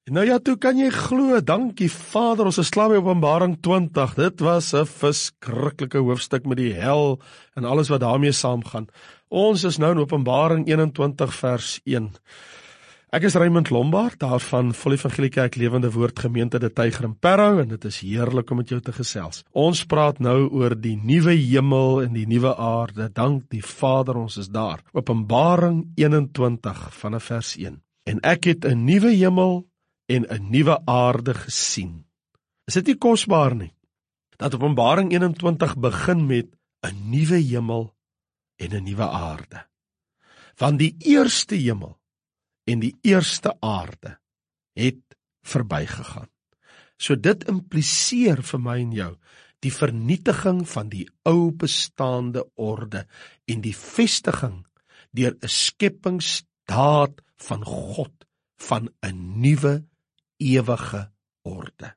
Nou ja, toe kan jy glo, dankie Vader, ons is klaar by Openbaring 20, dit was 'n verskriklike hoofstuk met die hel en alles wat daarmee saamgaan. Ons is nou in Openbaring 21 vers 1. Ek is Raymond Lombard, daar van Volle Evangelie Kerk Lewende Woord Gemeente De Tyger in Parow, en dit is heerlik om met jou te gesels. Ons praat nou oor die nuwe hemel en die nuwe aarde, dank die Vader, ons is daar. Openbaring 21 vanaf vers 1. En ek het 'n nuwe hemel en 'n nuwe aarde gesien. Is dit nie kosbaar nie? Dat Openbaring 21 begin met 'n nuwe hemel en 'n nuwe aarde. Want die eerste hemel en die eerste aarde het verbygegaan. So dit impliseer vir my en jou die vernietiging van die ou bestaande orde en die vestiging deur 'n skepingsdaad van God van 'n nuwe ewige orde.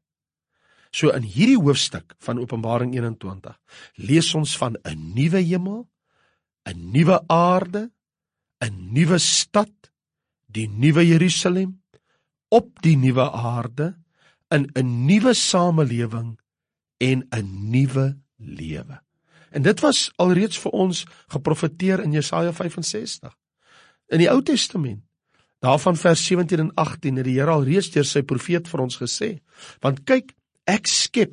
So in hierdie hoofstuk van Openbaring 21 lees ons van 'n nuwe hemel, 'n nuwe aarde, 'n nuwe stad, die nuwe Jerusalem, op die nuwe aarde, in 'n nuwe samelewing en 'n nuwe lewe. En dit was alreeds vir ons geprofeteer in Jesaja 65. In die Ou Testament, daarvan vers 17 en 18, het die Here alreeds deur sy profeet vir ons gesê, want kyk, ek skep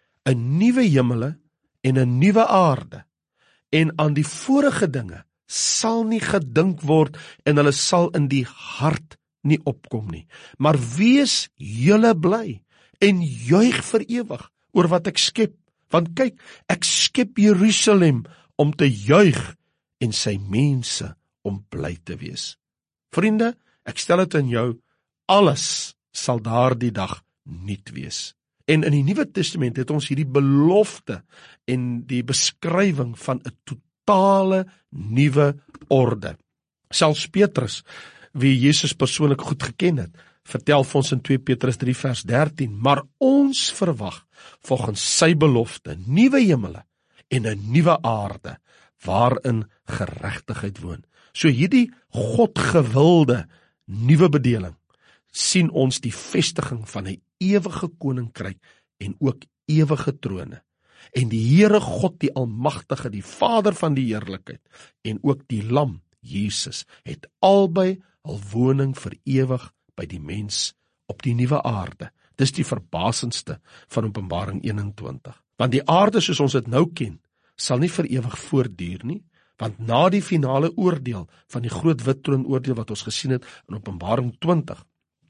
'n nuwe hemele en 'n nuwe aarde, en aan die vorige dinge sal nie gedink word en hulle sal in die hart nie opkom nie. Maar wees julle bly en juig vir ewig oor wat ek skep, want kyk, ek skep Jerusalem om te juig en sy mense om bly te wees. Vriende, ek stel dit aan jou, alles sal daardie dag nuut wees. En in die Nuwe Testament het ons hierdie belofte en die beskrywing van 'n totale nuwe orde. Selfs Petrus, wie Jesus persoonlik goed geken het, vertel vir ons in 2 Petrus 3 vers 13, maar ons verwag volgens sy belofte nuwe hemele en 'n nuwe aarde waarin geregtigheid woon. So hierdie God gewilde nuwe bedeling sien ons die vestiging van 'n ewige koninkryk en ook ewige trone. En die Here God, die Almagtige, die Vader van die heerlikheid, en ook die Lam, Jesus, het albei hul woning vir ewig by die mens op die nuwe aarde. Dis die verbasendste van Openbaring 21. Want die aarde soos ons dit nou ken, sal nie vir ewig voortduur nie, want na die finale oordeel van die groot wit troon oordeel wat ons gesien het in Openbaring 20,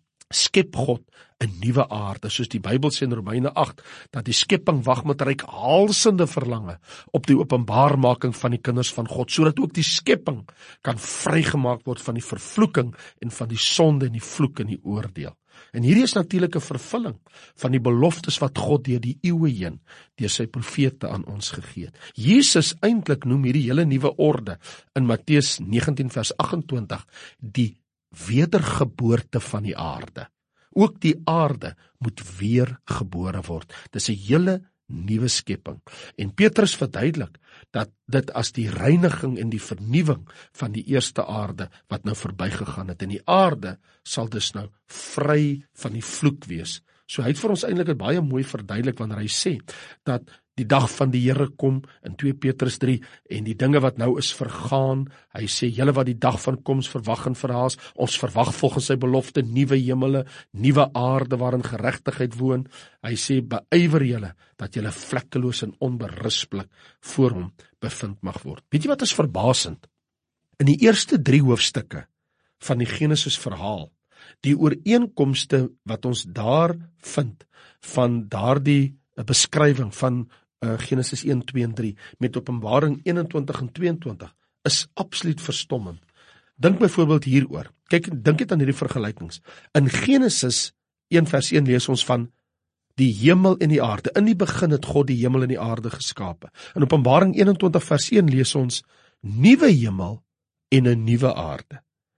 skep God 'n nuwe aarde, soos die Bybel sê in Romeine 8, dat die skepping wag met reikhalsende verlange op die openbaarmaking van die kinders van God, sodat ook die skepping kan vrygemaak word van die vervloeking en van die sonde en die vloek en die oordeel. En hierdie is natuurlik 'n vervulling van die beloftes wat God deur die eeue heen deur sy profete aan ons gegee het. Jesus eintlik noem hierdie hele nuwe orde in Matteus 19 vers 28 die wedergeboorte van die aarde. Ook die aarde moet weer gebore word. Dis 'n hele nuwe skepping. En Petrus verduidelik dat dit as die reiniging en die vernuwing van die eerste aarde wat nou verbygegaan het. En die aarde sal dus nou vry van die vloek wees. So hy het vir ons eintlik dit baie mooi verduidelik wanneer hy sê dat die dag van die Here kom in 2 Petrus 3 en die dinge wat nou is vergaan. Hy sê, julle wat die dag van koms verwag en verhaas, ons verwag volgens sy belofte nuwe hemele, nuwe aarde waarin geregtigheid woon. Hy sê, beywer julle dat julle vlekkeloos en onberispelik voor hom bevind mag word. Weet jy wat is verbasend? In die eerste 3 hoofstukke van die Genesis verhaal, die ooreenkomste wat ons daar vind van daardie beskrywing van Genesis 1, 2 en 3 met Openbaring 21 en 22 is absoluut verstommend. Dink byvoorbeeld hieroor. Kyk, dink net aan hierdie vergelykings. In Genesis 1 vers 1 lees ons van die hemel en die aarde. In die begin het God die hemel en die aarde geskape. In Openbaring 21 vers 1 lees ons nuwe hemel en 'n nuwe aarde.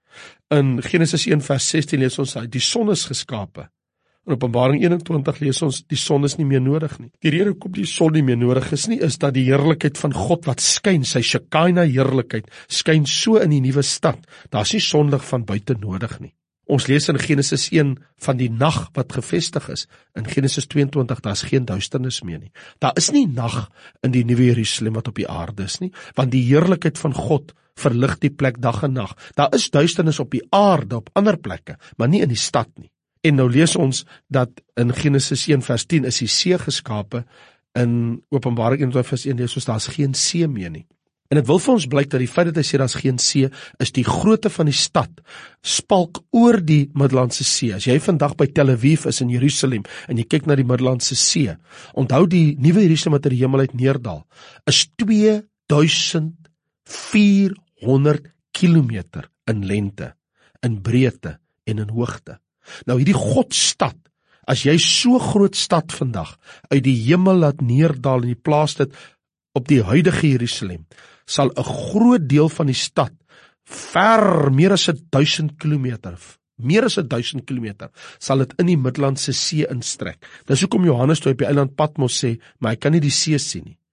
In Genesis 1 vers 16 lees ons die son is geskape. In Openbaring 21 lees ons, die son is nie meer nodig nie. Die rede hoekom die son nie meer nodig is nie, is dat die heerlikheid van God wat skyn, sy Shekinah heerlikheid, skyn so in die nuwe stad. Daar is nie sonlig van buite nodig nie. Ons lees in Genesis 1 van die nag wat gevestig is. In Genesis 22, daar is geen duisternis meer nie. Daar is nie nag in die nuwe Jerusalem wat op die aarde is nie, want die heerlikheid van God verlig die plek dag en nag. Daar is duisternis op die aarde, op ander plekke, maar nie in die stad nie. En nou lees ons dat in Genesis 1 vers 10 is die see geskape, in Openbaring 1 vers 1 lees ons, daar is geen see meer nie. En dit wil vir ons blyk dat die feit dat hy sê daar is geen see, is die grootte van die stad, spalk oor die Middellandse See. As jy vandag by Tel Aviv is in Jerusalem, en jy kyk na die Middellandse See, onthou die nuwe Jerusalem wat uit die hemel uit neerdal, is 2400 kilometer in lengte, in breedte en in hoogte. Nou hierdie Godstad, as jy so groot stad vandag uit die hemel laat neerdal en jy plaas dit op die huidige Jerusalem, sal 'n groot deel van die stad ver, meer as 1000 kilometer, sal dit in die Middellandse See instrek. Dis hoekom Johannes toe op die eiland Patmos sê, maar hy kan nie die see sien nie.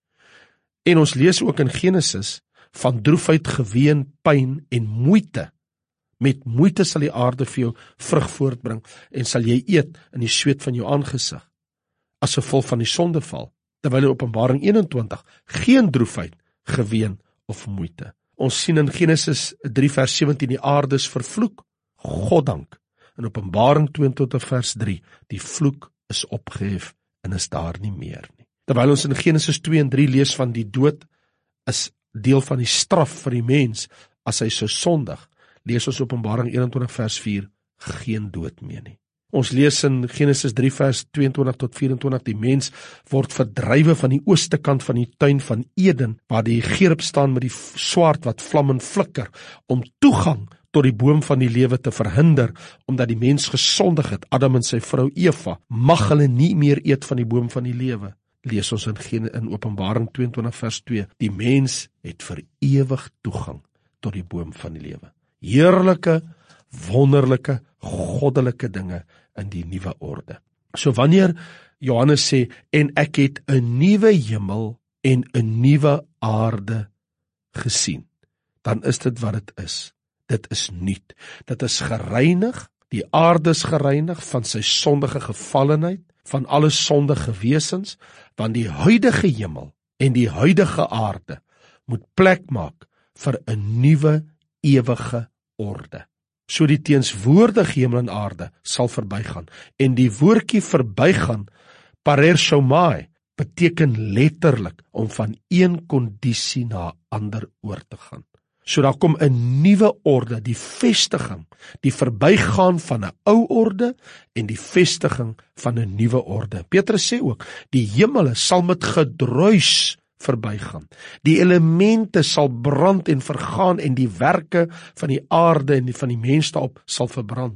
En ons lees ook in Genesis van droefheid, geween, pyn en moeite. Met moeite sal die aarde vir jou vrug voortbring en sal jy eet in die sweet van jou aangesig, as gevolg van die sondeval. Terwyl in Openbaring 21 geen droefheid, geween of moeite. Ons sien in Genesis 3 vers 17 die aarde is vervloek, goddank. In Openbaring 22 vers 3 die vloek is opgehef en is daar nie meer nie. Terwyl ons in Genesis 2 en 3 lees van die dood is deel van die straf vir die mens as hy sou sondig, lees ons Openbaring 21 vers 4 geen dood meer nie. Ons lees in Genesis 3 vers 22 tot 24, die mens word verdrywe van die ooste kant van die tuin van Eden, waar die gerub staan met die swaard wat vlam en flikker, om toegang tot die boom van die lewe te verhinder, omdat die mens gesondig het, Adam en sy vrou Eva, mag hulle nie meer eet van die boom van die lewe. Lees ons in Openbaring 22 vers 2, die mens het vir ewig toegang tot die boom van die lewe. Heerlike, wonderlike, goddelike dinge in die nuwe orde. So wanneer Johannes sê, en ek het 'n nuwe hemel en 'n nuwe aarde gesien, dan is dit wat dit is. Dit is nuut. Dit is gereinig, die aarde is gereinig van sy sondige gevallenheid, van alle sondige wesens, want die huidige hemel en die huidige aarde moet plek maak vir 'n nuwe ewige orde. So die teenswoordige hemel en aarde sal verbygaan. En die woordjie verbygaan, parershomai, beteken letterlik om van een kondisie na 'n ander oor te gaan. So daar kom 'n nuwe orde, die vestiging, die verbygaan van 'n ou orde en die vestiging van 'n nuwe orde. Petrus sê ook, die hemele sal met gedruis verbygaan. Die elemente sal brand en vergaan en die werke van die aarde en van die mens daarop sal verbrand.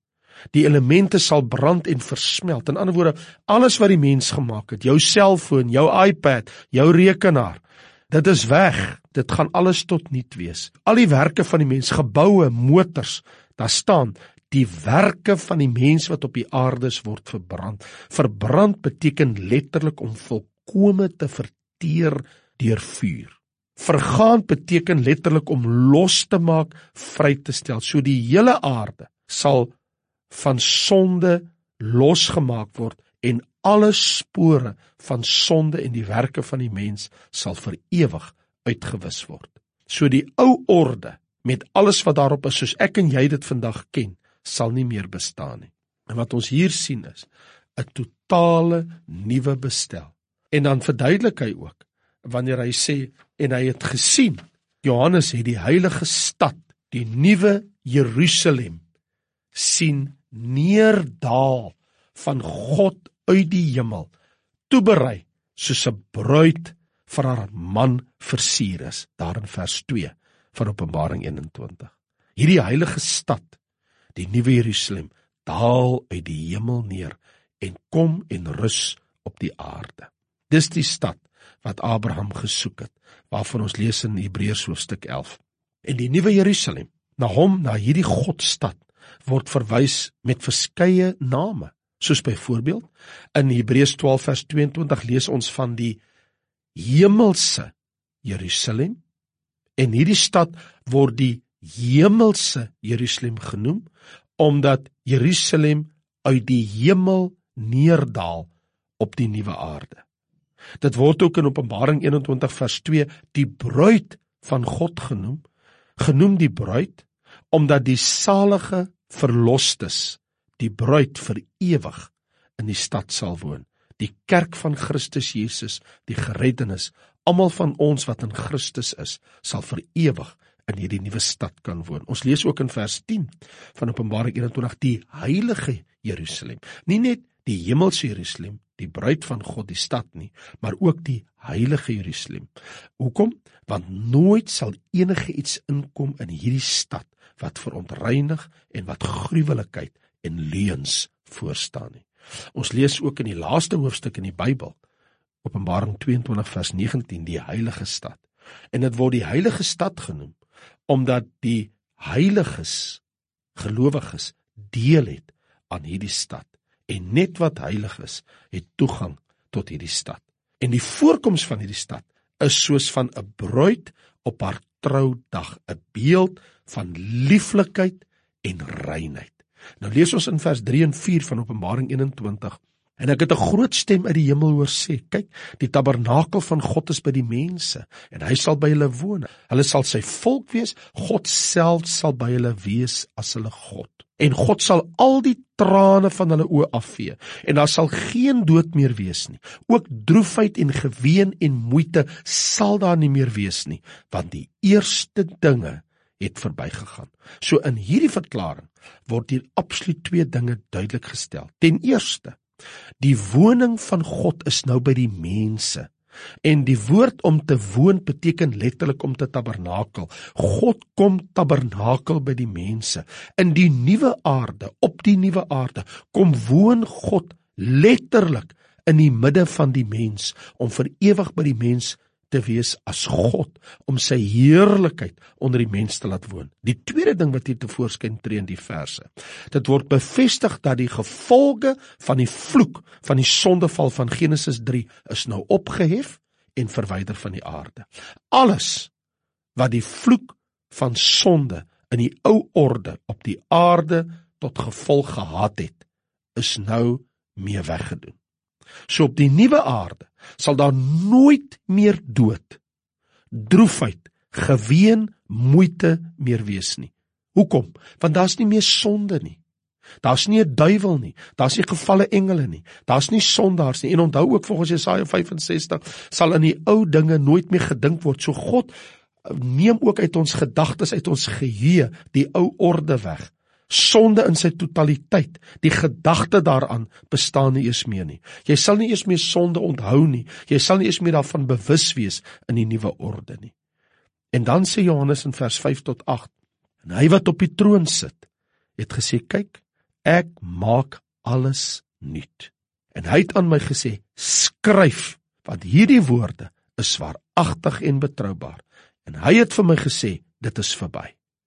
Die elemente sal brand en versmelt. In ander woorde, alles wat die mens gemaak het, jou selfoon, jou iPad, jou rekenaar, dit is weg. Dit gaan alles tot niet wees. Al die werke van die mens, geboue, motors, daar staan, die werke van die mens wat op die aarde is, word verbrand. Verbrand beteken letterlik om volkome te verteer deur vuur. Vergaan beteken letterlik om los te maak, vry te stel. So die hele aarde sal van sonde losgemaak word en alle spore van sonde en die werke van die mens sal vir ewig uitgewis word. So die ou orde, met alles wat daarop is, soos ek en jy dit vandag ken, sal nie meer bestaan nie. En wat ons hier sien is, 'n totale nuwe bestel. En dan verduidelik hy ook, wanneer hy sê, en hy het gesien, Johannes het die heilige stad, die nuwe Jerusalem, sien neerdaal van God uit die hemel, toeberei, soos 'n bruid vir haar man versier is, daar in vers 2 van Openbaring 21. Hierdie heilige stad, die nuwe Jerusalem, daal uit die hemel neer en kom en rus op die aarde. Dis die stad wat Abraham gesoek het, waarvan ons lees in Hebreërs hoofstuk 11. En die nuwe Jerusalem, na hierdie Godstad, word verwys met verskeie name, soos byvoorbeeld, in Hebreërs 12 vers 22 lees ons van die hemelse Jerusalem, en hierdie stad word die hemelse Jerusalem genoem, omdat Jerusalem uit die hemel neerdal op die nuwe aarde. Dit word ook in Openbaring 21 vers 2 die bruid van God genoem die bruid, omdat die salige verlostes, die bruid vir ewig in die stad sal woon. Die kerk van Christus Jesus, die gereddenis, almal van ons wat in Christus is, sal vir ewig in hierdie nuwe stad kan woon. Ons lees ook in vers 10 van Openbaring 21, die heilige Jerusalem. Nie net die hemelse Jerusalem, die bruid van God, die stad nie, maar ook die heilige Jerusalem. Hoekom? Want nooit sal enige iets inkom in hierdie stad wat verontreinig en wat gruwelikheid en leuns voorstaan nie. Ons lees ook in die laaste hoofstuk in die Bybel, Openbaring 22 vers 19, die heilige stad. En dit word die heilige stad genoem, omdat die heiliges, gelowiges, deel het aan hierdie stad. En net wat heilig is, het toegang tot hierdie stad. En die voorkoms van hierdie stad is soos van 'n bruid op haar troudag, 'n beeld van lieflikheid en reinheid. Nou lees ons in vers 3 en 4 van Openbaring 21. En ek het 'n groot stem uit die hemel hoor sê, kyk, die tabernakel van God is by die mense, en hy sal by hulle woon. Hulle sal sy volk wees, God self sal by hulle wees as hulle God. En God sal al die trane van hulle oë afvee, en daar sal geen dood meer wees nie. Ook droefheid en geween en moeite sal daar nie meer wees nie, want die eerste dinge het verbygegaan. So in hierdie verklaring word hier absoluut twee dinge duidelik gestel. Ten eerste, die woning van God is nou by die mense. En die woord om te woon beteken letterlik om te tabernakel. God kom tabernakel by die mense. In die nuwe aarde, op die nuwe aarde, kom woon God letterlik in die midde van die mens, om vir ewig by die mens te wees as God, om sy heerlikheid onder die mens te laat woon. Die tweede ding wat hier tevoorskyn tree in die verse, dit word bevestig dat die gevolge van die vloek, van die sondeval van Genesis 3, is nou opgehef en verwyder van die aarde. Alles wat die vloek van sonde in die ou orde op die aarde tot gevolg gehad het, is nou mee weggedoen. So op die nuwe aarde sal daar nooit meer dood, droefheid, geween, moeite meer wees nie. Hoekom? Want daar's nie meer sonde nie. Daar's nie 'n duiwel nie, daar's nie gevalle engele nie, daar's nie sondaars nie. En onthou ook volgens Jesaja 65 sal in die ou dinge nooit meer gedink word. So God neem ook uit ons gedagtes, uit ons geheue, die ou orde weg. Sonde in sy totaliteit, die gedagte daaraan bestaan nie eens meer nie. Jy sal nie eens meer sonde onthou nie, jy sal nie eens meer daarvan bewus wees in die nuwe orde nie. En dan sê Johannes in vers 5 tot 8, en hy wat op die troon sit, het gesê, kyk, ek maak alles nuut. En hy het aan my gesê, skryf, want hierdie woorde is waaragtig en betroubaar. En hy het vir my gesê, dit is verby.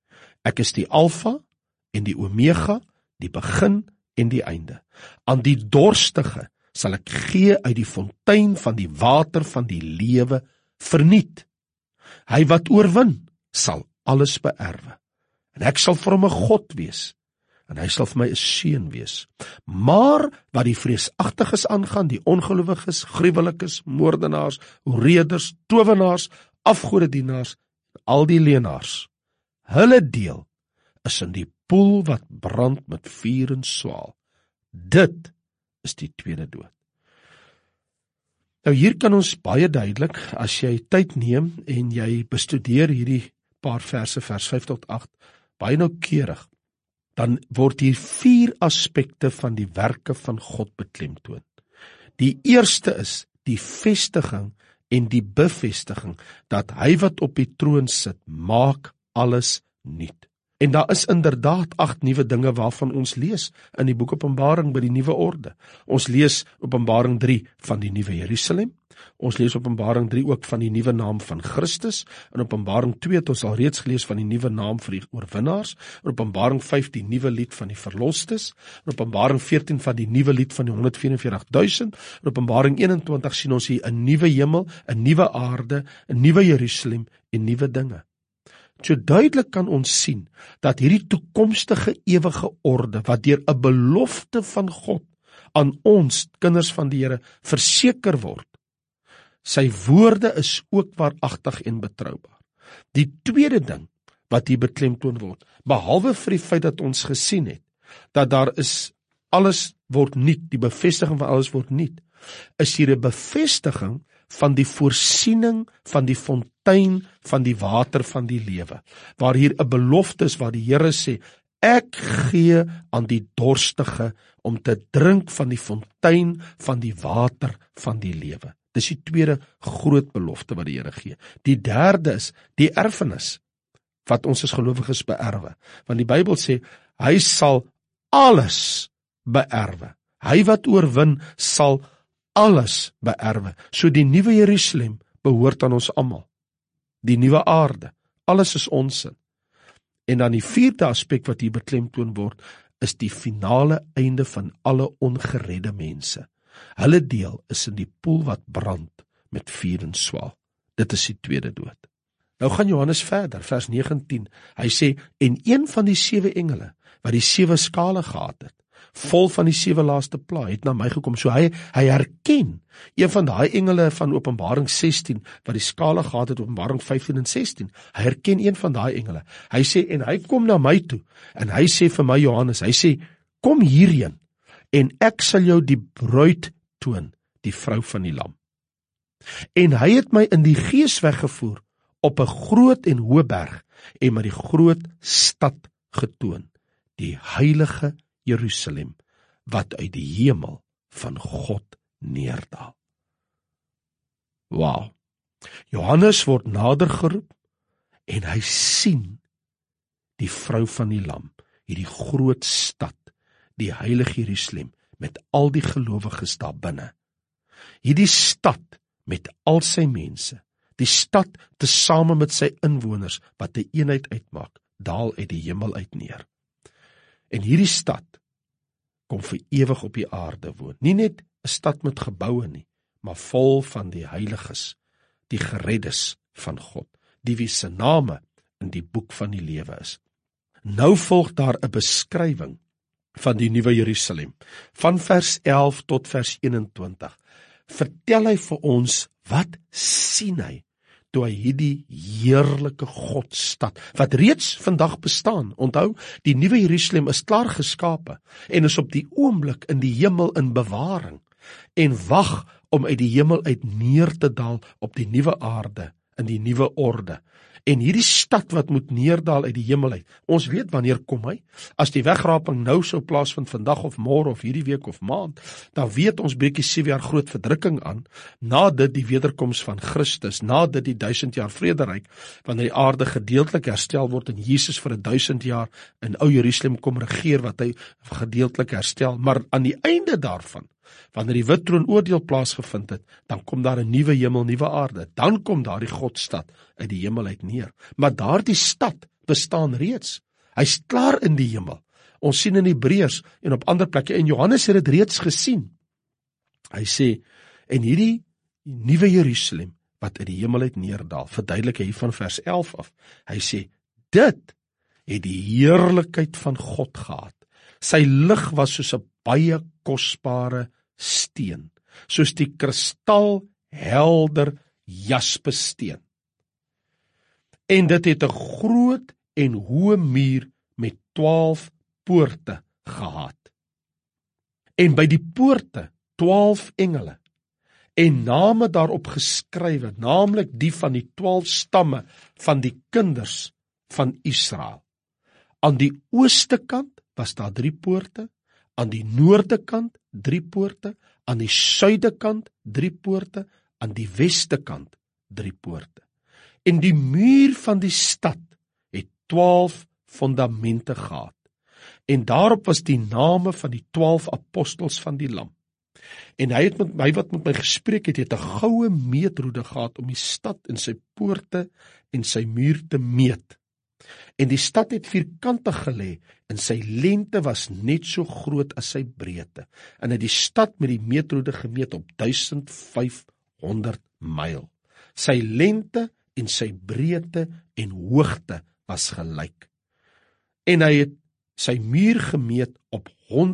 Ek is die Alfa en die Omega, die begin en die einde. Aan die dorstige sal ek gee uit die fontein van die water van die lewe verniet. Hy wat oorwin, sal alles beerwe. En ek sal vir hom 'n God wees, en hy sal vir my 'n seun wees. Maar wat die vreesagtiges aangaan, die ongelowiges, gruwelikes, moordenaars, hoereders, towenaars, afgodedienaars, al die leenaars, hulle deel is in die poel wat brand met vuur en swaal. Dit is die tweede dood. Nou hier kan ons baie duidelik, as jy tyd neem en jy bestudeer hierdie paar verse, vers 5 tot 8, baie noukeurig, dan word hier 4 aspekte van die werke van God beklemtoon. Die eerste is die vestiging en die bevestiging, dat hy wat op die troon sit, maak alles nuut. En daar is inderdaad 8 nuwe dinge waarvan ons lees in die boek Openbaring by die nuwe orde. Ons lees Openbaring 3 van die nuwe Jerusalem, ons lees Openbaring 3 ook van die nuwe naam van Christus, in Openbaring 2 het ons al reeds gelees van die nuwe naam vir die oorwinnaars, in Openbaring 5 die nuwe lied van die verlostes, in Openbaring 14 van die nuwe lied van die 144.000, in Openbaring 21 sien ons hier 'n nuwe hemel, 'n nuwe aarde, 'n nuwe Jerusalem en nuwe dinge. So duidelik kan ons sien, dat hierdie toekomstige ewige orde, wat deur 'n belofte van God, aan ons, kinders van die Here, verseker word, sy woorde is ook waaragtig en betroubaar. Die tweede ding, wat hier beklemtoon word, behalwe vir die feit dat ons gesien het, dat daar is, alles word nuut, die bevestiging van alles word nuut, is hier 'n bevestiging van die voorsiening van die fontein van die water van die lewe, waar hier 'n belofte is waar die Here sê, ek gee aan die dorstige om te drink van die fontein van die water van die lewe. Dis die tweede groot belofte wat die Here gee. Die derde is die erfenis wat ons as gelowiges beerwe, want die Bybel sê, hy sal alles beerwe. Hy wat oorwin sal alles beerwe. So die nuwe Jerusalem behoort aan ons almal. Die nuwe aarde, alles is ons in. En dan die vierde aspek wat hier beklemtoon word, is die finale einde van alle ongeredde mense. Hulle deel is in die poel wat brand met vuur en swaal. Dit is die tweede dood. Nou gaan Johannes verder, vers 19. Hy sê, en een van die 7 engele, wat die 7 skale gehad het, vol van die 7 laaste pla, het na my gekom. So hy herken een van daai engele van Openbaring 16, wat die skale gehad het, Openbaring 15 en 16, hy herken een van daai engele. Hy sê, en hy kom na my toe, en hy sê vir my Johannes, hy sê, kom hierheen, en ek sal jou die bruid toon, die vrou van die lam. En hy het my in die gees weggevoer, op 'n groot en hoë berg, en met die groot stad getoon, die heilige Jerusalem, wat uit die hemel van God neerdaal. Wow! Johannes word nader geroep, en hy sien die vrou van die lam, hierdie groot stad, die heilige Jerusalem, met al die gelowiges daar binne. Hierdie stad, met al sy mense, die stad tesame met sy inwoners, wat die eenheid uitmaak, daal uit die hemel uit neer. En hierdie stad kom vir ewig op die aarde woon. Nie net 'n stad met geboue nie, maar vol van die heiliges, die gereddes van God, die wie se name in die boek van die lewe is. Nou volg daar 'n beskrywing van die nuwe Jerusalem. Van vers 11 tot vers 21 vertel hy vir ons, wat sien hy toe hy hierdie heerlike Godstad, wat reeds vandag bestaan. Onthou, die nuwe Jerusalem is klaar geskape en is op die oomblik in die hemel in bewaring en wag om uit die hemel uit neer te daal op die nuwe aarde, in die nuwe orde. En hierdie stad wat moet neerdaal uit die hemel uit, ons weet wanneer kom hy. As die wegraping nou sou plaasvind vandag of môre of hierdie week of maand, dan weet ons breek die 7 jaar groot verdrukking aan, na dit die wederkoms van Christus, na dit die 1000 jaar vrederyk, wanneer die aarde gedeeltelik herstel word en Jesus vir 1000 jaar in ou Jerusalem kom regeer, wat hy gedeeltelik herstel. Maar aan die einde daarvan, wanneer die wit troon oordeel plaasgevind het, dan kom daar 'n nuwe hemel, nuwe aarde. Dan kom daar die Godstad uit die hemel uit neer. Maar daardie stad bestaan reeds. Hy's klaar in die hemel. Ons sien in Hebreërs en op ander plekke, en Johannes het dit reeds gesien. Hy sê, en hierdie nuwe Jerusalem, wat uit die hemel uit neerdaal, verduidelik hy van vers 11 af. Hy sê, dit het die heerlikheid van God gehad. Sy lig was soos 'n baie kosbare steen, soos die kristalhelder jaspissteen. En dit het 'n groot en hoë muur met 12 poorte gehad. En by die poorte 12 engele, en name daarop geskrywe, naamlik die van die 12 stamme van die kinders van Israel. Aan die ooste kant was daar 3 poorte, aan die noorde kant 3 poorte, aan die suide kant 3 poorte, aan die weste kant 3 poorte. En die muur van die stad het 12 fondamente gehad. En daarop was die name van die 12 apostels van die Lam. En hy het met my wat met my gespreek het 'n goue meetroede gehad om die stad en sy poorte en sy muur te meet. En die stad het vierkantig gelê, en sy lengte was net so groot as sy breedte. En het die stad met die meetroede gemeet op 1500 myl. Sy lengte en sy breedte en hoogte was gelyk. En hy het sy muur gemeet op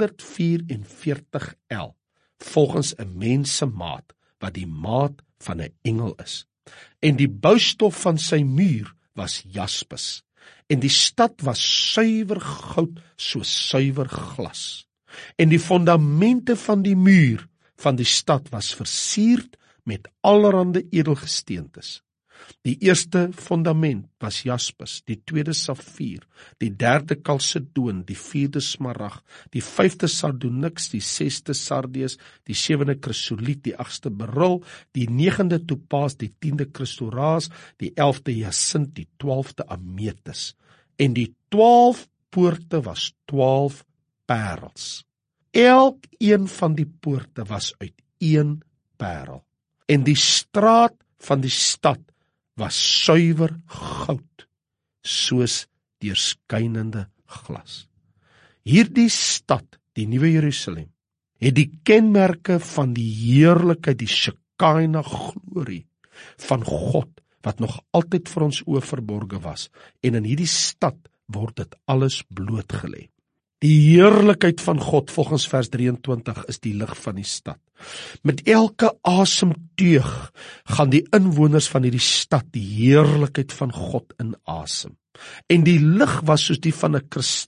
144 el, volgens 'n mens se maat, wat die maat van 'n engel is. En die boustof van sy muur was jaspis, en die stad was suiwer goud soos suiwer glas. En die fondamente van die muur van die stad was versierd met allerhande edelgesteentes. Die eerste fondament was jaspis, die tweede safier, die derde kalsedoon, die vierde smarag, die vyfde sardonyx, die sesde sardius, die sewende krisoliet, die agste beryl, die negende topaas, die tiende kristoraas, die 11de jasint, die 12de ametis. En die 12 poorte was 12 parels. Elkeen van die poorte was uit een parel. En die straat van die stad was suiwer goud, soos deurskynende glas. Hierdie stad, die Nuwe Jerusalem, het die kenmerke van die heerlikheid, die Shekinah glorie van God, wat nog altyd vir ons oë verborge was, en in hierdie stad word dit alles blootgelê. Die heerlikheid van God, volgens vers 23, is die lig van die stad. Met elke asemteug gaan die inwoners van hierdie stad die heerlikheid van God inasem. En die lig was soos die van 'n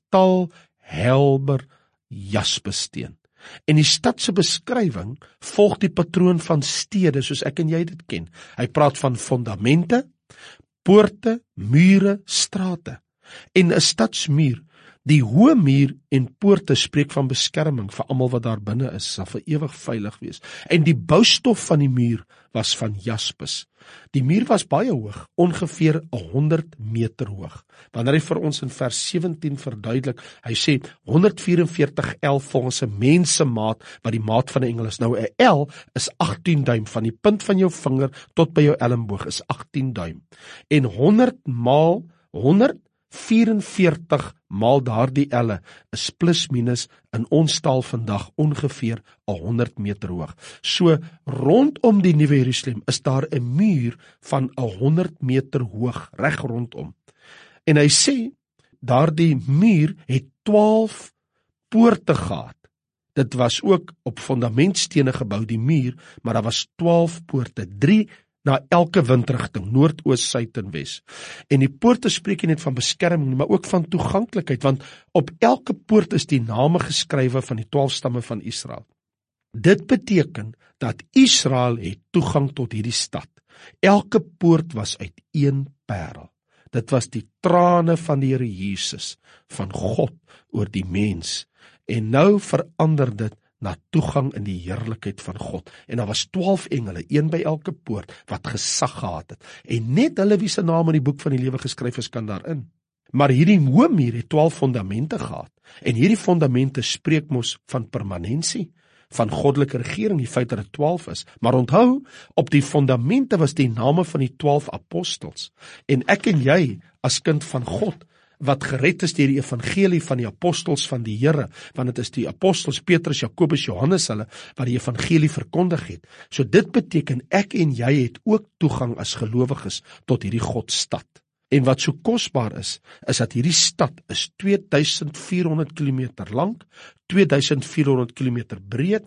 kristalhelder jaspissteen. En die stad se beskrywing volg die patroon van stede, soos ek en jy dit ken. Hy praat van fondamente, poorte, mure, strate. En 'n stadsmuur, die hoë muur en poorte spreek van beskerming vir almal wat daar binne is, sal vir ewig veilig wees. En die boustof van die muur was van jaspis. Die muur was baie hoog, ongeveer 100 meter hoog. Wanneer hy vir ons in vers 17 verduidelik, hy sê 144 el volgens 'n mens se maat, wat die maat van 'n engel is. Nou 'n el is 18 duim, van die punt van jou vinger tot by jou elmboog is 18 duim. En 100 maal 144 maal daardie elle is plus minus in ons taal vandag ongeveer 100 meter hoog. So rondom die Nuwe Jerusalem is daar 'n muur van 100 meter hoog, reg rondom. En hy sê, daardie muur het 12 poorte gehad. Dit was ook op fondamentstene gebou, die muur, maar daar was 12 poorte, 3 na elke windrigting, noord, oos, suid en wes. En die poorte spreek nie net van beskerming, maar ook van toeganklikheid, want op elke poort is die name geskrywe van die 12 stamme van Israel. Dit beteken dat Israel het toegang tot hierdie stad. Elke poort was uit een parel. Dit was die trane van die Here Jesus, van God oor die mens. En nou verander dit na toegang in die heerlikheid van God. En daar was 12 engele, een by elke poort, wat gesag gehad het. En net hulle wie se naam in die boek van die lewe geskryf is, kan daarin. Maar hierdie hoë muur het 12 fondamente gehad. En hierdie fondamente spreek mos van permanensie, van goddelike regering, die feit dat dit 12 is. Maar onthou, op die fondamente was die name van die 12 apostels. En ek en jy, as kind van God, wat gered is deur die evangelie van die apostels van die Here, want dit is die apostels Petrus, Jakobus, Johannes hulle, wat die evangelie verkondig het. So dit beteken, ek en jy het ook toegang as gelowiges tot hierdie Godstad. En wat so kosbaar is dat hierdie stad is 2400 kilometer lank, 2400 kilometer breed,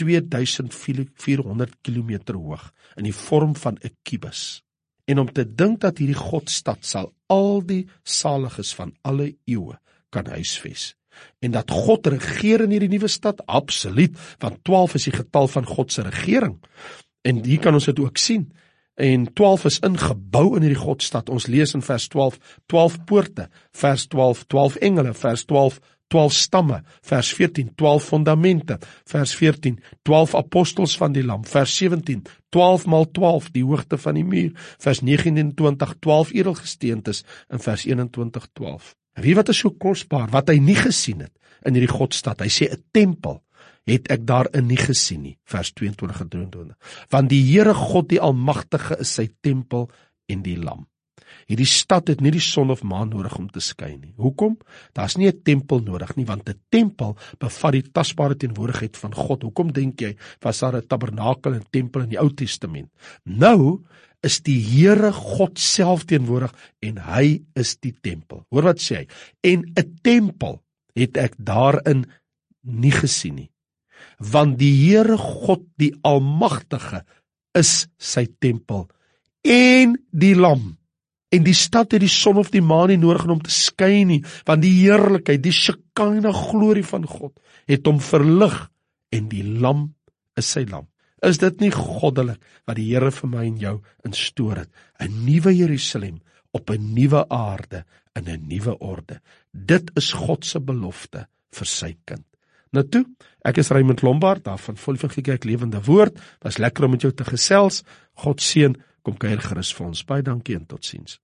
2400 kilometer hoog, in die vorm van 'n kubus. En om te dink dat hierdie Godstad sal al die saliges van alle eeue kan huisves. En dat God regeer in hierdie nuwe stad, absoluut, want 12 is die getal van God se regering. En hier kan ons dit ook sien. En 12 is ingebou in hierdie Godstad. Ons lees in vers 12, 12 poorte, vers 12, 12 engele, vers 12, 12 stamme, vers 14, 12 fondamente, vers 14, 12 apostels van die lam, vers 17, 12 maal 12, die hoogte van die muur, vers 29, 12 edelgesteentes, en vers 21, 12. En wie wat is so kosbaar, wat hy nie gesien het in hierdie Godstad, hy sê 'n tempel, het ek daarin nie gesien nie, vers 22 en 23, want die Here God die Almagtige is sy tempel en die lam. Hierdie stad het nie die son of maan nodig om te skyn nie. Hoekom? Daar's nie 'n tempel nodig nie, want 'n tempel bevat die tasbare teenwoordigheid van God. Hoekom dink jy was daar 'n tabernakel en tempel in die Ou Testament? Nou is die Here God self teenwoordig en hy is die tempel. Hoor wat sê hy? En 'n tempel het ek daarin nie gesien nie. Want die Here God, die Almagtige, is sy tempel en die Lam. En die stad het die son of die maan nie nodig om te skyn nie, want die heerlikheid, die Shekinah glorie van God het hom verlig en die Lam is sy lam. Is dit nie goddelik wat die Here vir my en jou instoor het? 'n Nuwe Jerusalem op 'n nuwe aarde in 'n nuwe orde. Dit is God se belofte vir sy kind. Nou toe, ek is Raymond Lombard, daar van Volle Kerk Lewende Woord. Was lekker om met jou te gesels. God seën, kom kuier gerus vir ons. Baie dankie en totsiens.